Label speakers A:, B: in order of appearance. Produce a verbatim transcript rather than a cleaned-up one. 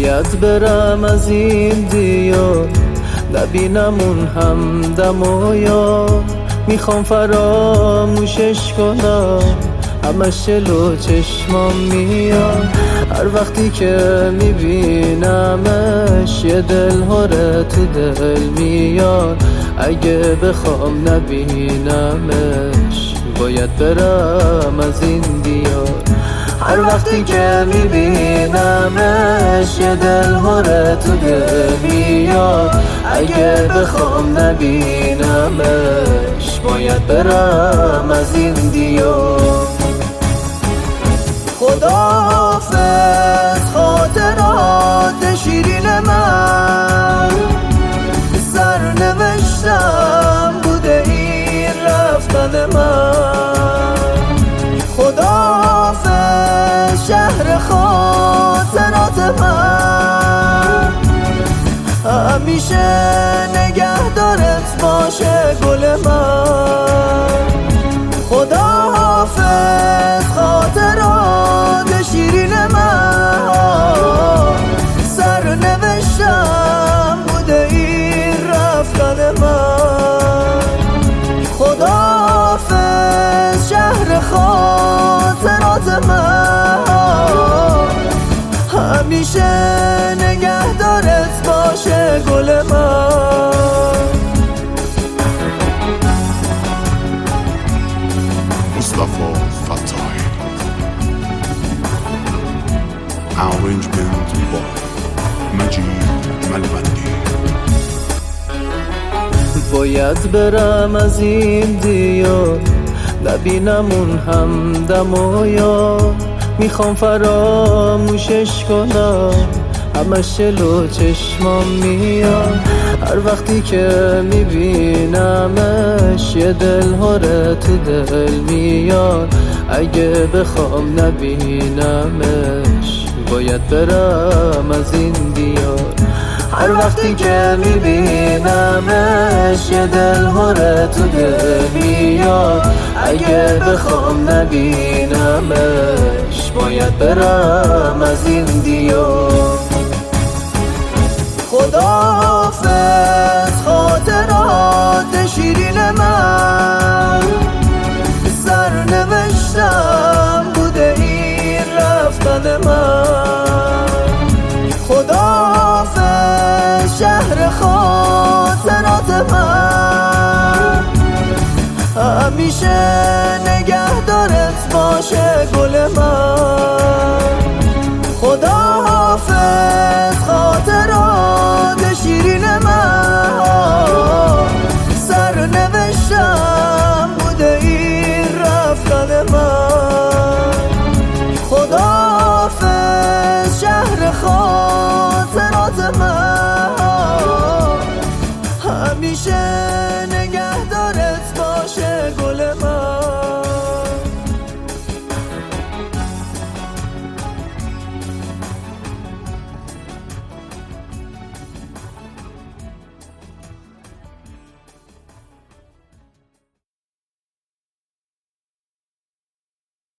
A: باید برم از این دیار، نبینم اون همدم و یار. میخوام فراموشش کنم، همش جلو چشمام میاد. هر وقتی که میبینمش یه دل هره تو دل میاد. اگه بخوام نبینمش باید برم از این دیار. هر وقتی که میبینمش یه دل هره تو دل میاد. اگه بخوام نبینمش باید برم از این دیار. خداحافظ خاطرات شیرین من، سرنوشتم بوده این رفتن من. خداحافظ شهر خاطرات من، همیشه نگهدارت باشه گل من. خداحافظ خاطرات شیرین من، سرنوشتم بوده این رفتن من. خداحافظ شهر خاطرات من، همیشه نگهدارت باشه گل من.
B: Mustafa Fatah. Arrangement by Majid Malbandi.
A: باید برم از این دیار، نبینم اون همدم و یار. میخوام فراموشش کنم، همش جلو چشمام میاد. هر وقتی که میبینمش یه دل هره تو دل میاد. اگه بخوام نبینمش باید برم از این دیار. هر وقتی که میبینمش یه دل هره تو دل میاد. اگه بخوام نبینمش باید برم از این دیار. خداحافظ خاطرات شیرین من، سرنوشتم بوده این رفتن من. خداحافظ شهر خاطرات من، همیشه نگهدارت باشه گل من. خداحافظ خاطرات شیرین من، سرنوشتم بوده این رفتن من. خداحافظ شهر خاطرات من، همیشه نگهدارت باشه گل من.